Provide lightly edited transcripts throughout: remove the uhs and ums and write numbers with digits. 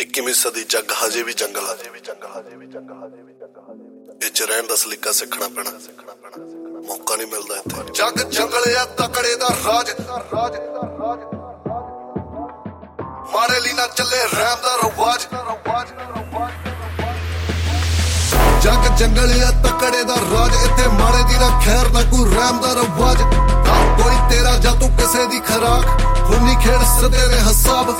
21ਵੀਂ ਸਦੀ ਜੱਗ ਹਜੇ ਵੀ ਜੰਗਲ ਆ ਇਹ ਚ ਰਹਿਣ ਦਾ ਸਲੀਕਾ ਸਿੱਖਣਾ ਪੈਣਾ ਮੌਕਾ ਨਹੀਂ ਮਿਲਦਾ ਇੱਥੇ ਜੱਗ ਜੰਗਲ ਆ ਤਕੜੇ ਦਾ ਰਾਜ ਮਾਰੇ ਲਈ ਨਾ ਚੱਲੇ ਰਹਿਮ ਦਾ ਰਵਾਜ ਜੱਗ ਜੰਗਲ ਆ ਤਕੜੇ ਦਾ ਰਾਜ ਇੱਥੇ ਮਾਰੇ ਦੀ ਨਾ ਖੈਰ ਨਾ ਕੋਈ ਰਹਿਮ ਦਾ ਰਵਾਜ ਕੋਈ ਤੇਰਾ ਜਾਂ ਤੂੰ ਕਿਸੇ ਦੀ ਖਰਾਕ ਖੂਨੀ ਖੇਡ ਸਦੇ ਨੇ ਹਸਾਬ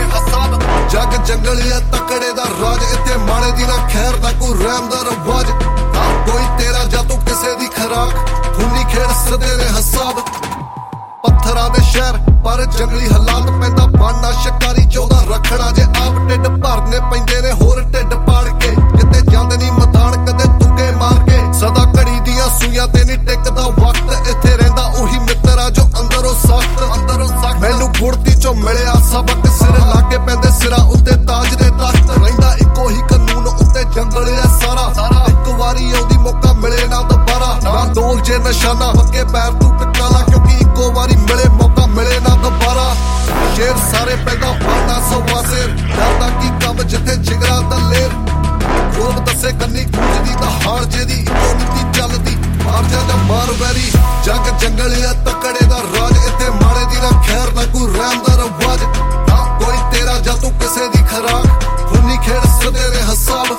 ਜੱਗ ਜੰਗਲ ਆ ਤਕੜੇ ਦਾ ਰਾਜ ਇੱਥੇ ਮਾਰੇ ਦੀ ਨਾ ਖੈਰ ਨਾ ਕੋਈ ਰਹਿਮ ਦਾ ਰਵਾਜ ਕੋਈ ਤੇਰਾ ਜਾਂ ਤੂੰ ਕਿਸੇ ਦੀ ਖਰਾਕ ਖੂਨੀ ਖੇਡ ਸਦੇ ਨੇ ਹਸਾਬ ਪੱਥਰਾਂ ਦੇ ਸ਼ਹਿਰ ਪਰ ਜੰਗਲੀ ਹਾਲਾਤ ਪੈਂਦਾ ਬਾਨਾ ਸ਼ਿਕਾਰੀ ਚਾਹੁੰਦਾ ਰੱਖਣਾ ਜੇ ਆਪ ਢਿੱਡ ਭਰਨੇ ਪੈਂਦੇ ਨੇ ਹੋਰ ਢਿੱਡ ਪਾੜ ਕੇ ਕਿਤੇ ਜਾਂਦੇ ਨਹੀਂ ਮੈਦਾਨ ਕਦੇ ਤੁੱਕੇ ਮਾਰ ਕੇ ਸਦਾ ਘੜੀ ਦੀਆਂ ਸੂਈਆਂ ਤੇ ਨਹੀਂ ਟਿਕਦਾ ਵਕਤ ਇੱਥੇ ਰਹਿੰਦਾ ਉਹੀ ਮਿੱਤਰਾ ਜੋ ਅੰਦਰੋਂ ਸਖਤ ਮੈਨੂੰ ਗੁੜਤੀ ਚੋਂ ਮਿਲਿਆ ਸਬਕ ਸਿਰ ਲਾ ਕੇ ਪੈਂਦੇ ਸਿਰਾਂ ਉੱਤੇ ਤਾਜ ਦੇ ਤਖਤ ਰਹਿੰਦਾ ਇੱਕੋ ਹੀ ਕਾਨੂੰਨ ਉੱਤੇ ਜੰਗਲ ਆ ਸਾਰਾ ਇੱਕ ਵਾਰੀ ਆਉਂਦੀ ਮੌਕਾ ਮਿਲੇ ਨਾ ਦੁਬਾਰਾ ਨਾ ਦੋਲ ਜੇ ਨਿਸ਼ਾਨਾ ਪੱਕੇ ਪੈਰ ਤੂੰ ਟਿਕਾ ਲਾ ਕਿਉਂਕਿ ਇੱਕੋ ਵਾਰੀ ਮਿਲੇ ਮੌਕਾ ਮਿਲੇ ਨਾ ਦੁਬਾਰਾ ਸ਼ੇਰ ਸਾਰੇ ਪੈਦਾ ਫਾਨਾ ਸਵਾਸੇ ਡਰਦਾ ਕੀ ਕੰਮ ਜਿੱਥੇ ਜਿਗਰਾ ਦਲੇਰ ਖੂਬ ਦੱਸੇ ਕੰਨੀ ਗੂੰਜਦੀ ਤਾਂ ਹਾਲ ਜਿਹਦੀ ਇੱਕੋ ਨੀਤੀ ਚੱਲਦੀ ਮਾਰ ਜਾ ਮਾਰ ਵੈਰੀ ਜੱਗ ਜੰਗਲ ਆ ਤਕੜੇ ਦਾ ਰਾਜ ਇੱਥੇ ਮਾਰੇ ਦੀ ਨਾ ਖੈਰ ਨਾ ਕੋਈ ਰਹਿਮ ਦਾ ਰਵਾਜ ਕੋਈ ਤੇਰਾ ਜਾਂ ਤੂੰ ਕਿਸੇ ਦੀ ਖਰਾਕ ਖੂਨੀ ਖੇਡ ਸਦੇ ਨੇ ਹਸਾਬ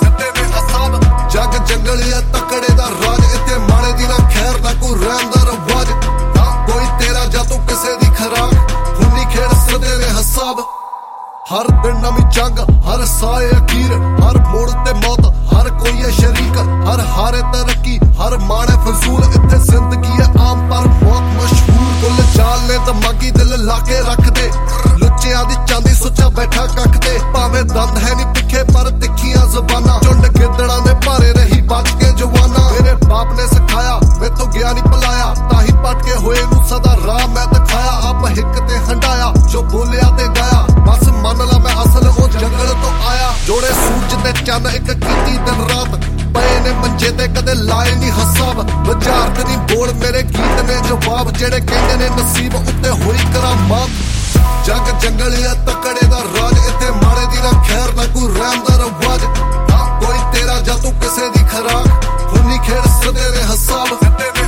ਜੱਗ ਜੰਗਲ ਆ ਤਕੜੇ ਦਾ ਰਾਜ ਇੱਥੇ ਮਾਰੇ ਦੀ ਨਾ ਖੈਰ ਨਾ ਕੋਈ ਰਹਿਮ ਦਾ ਰਵਾਜ ਕੋਈ ਤੇਰਾ ਜਾਂ ਤੂੰ ਕਿਸੇ ਦੀ ਖਰਾਕ ਖੂਨੀ ਖੇਡ ਸਦੇ ਨੇ ਹਸਾਬ ਹਰ ਦਿਨ ਨਵੀਂ ਜੰਗ ਹਰ ਸਾਏ ਅਖੀਰ ਹਰ ਮੋੜ ਤੇ ਮੌਤ ਹਰ ਕੋਈ ਹੈ ਸ਼ਰੀਕ ਹਰ ਹਾਰੇ ਤਰੱਕੀ ਹਰ ਮਾਣੇ ਫਜ਼ੂਲ ਇੱਥੇ ਜ਼ਿੰਦਗੀ ਹੈ ਆਮ ਪਰ ਬਹੁਤ ਮਸ਼ਹੂਰ ਕੁੱਲ ਚਾਲ ਨੇ ਦਿਮਾਗੀ ਦਿਲ ਲਾ ਕੇ ਰੱਖਦੇ ਲੁੱਚਿਆਂ ਦੀ ਚਾਂਦੀ ਸੁੱਚਾ ਬੈਠਾ ਕੱਖ ਤੇ ਭਾਵੇਂ ਦੰਦ ਹੈ ਨਹੀਂ ਤਿੱਖੇ ਪਰ ਤਿੱਖੀਆਂ ਜ਼ਬਾਨਾਂ ਝੁੰਡ ਗਿੱਦੜਾਂ ਦੇ ਭਾਰੇ ਰਹੀ ਬਚ ਕੇ ਜਵਾਨਾ ਮੇਰੇ ਬਾਪ ਨੇ ਸਿਖਾਇਆ ਮੈਥੋਂ ਗਿਆ ਨਹੀਂ ਭੁਲਾਇਆ ਤਾਂ ਹੀ ਪਟਕੇ ਹੋਏ ਨੂੰ ਸਦਾ ਰਾਹ ਮੈਂ ਦਿਖਾਇਆ ਆਪ ਹਿੱਕ ਤੇ ਹੰਡਾਇਆ ਜੋ ਬੋਲਿਆ ਤੇ ਗਾਇਆ ਬਸ ਮੰਨ ਲਾ ਮੈਂ ਅਸਲ ਉਹ ਜੰਗਲ ਤੋਂ ਆਇਆ ਜੋੜੇ ਸੂਰਜ ਤੇ ਚੰਨ ਇੱਕ ਕੀਤੀ ਦਿਨ ਰਾਤ ਪਏ ਨੇ ਮੰਜੇ ਤੇ ਕਦੇ ਲਾਏ ਨਹੀਂ ਹਸਾਬ ਵਿਚਾਰਤ ਨਹੀਂ ਬੋਲ ਮੇਰੇ ਗੀਤ ਨੇ ਜਵਾਬ ਜਿਹੜੇ ਕਹਿੰਦੇ ਨੇ ਨਸੀਬ ਉੱਤੇ ਹੋਈ ਕਰਾਮਾਤ ਜੱਗ ਜੰਗਲ ਆ ਤਕੜੇ ਦਾ ਰਾਜ ਇੱਥੇ ਮਾਰੇ ਦੀ ਨਾ ਖੈਰ ਨਾ ਕੋਈ ਰਹਿਮ ਦਾ ਰਵਾਜ ਕੋਈ ਤੇਰਾ ਜਾਂ ਤੂੰ ਕਿਸੇ ਦੀ ਖਰਾਕ ਖੂਨੀ ਖੇਡ ਸਦੇ ਨੇ ਹਸਾਬ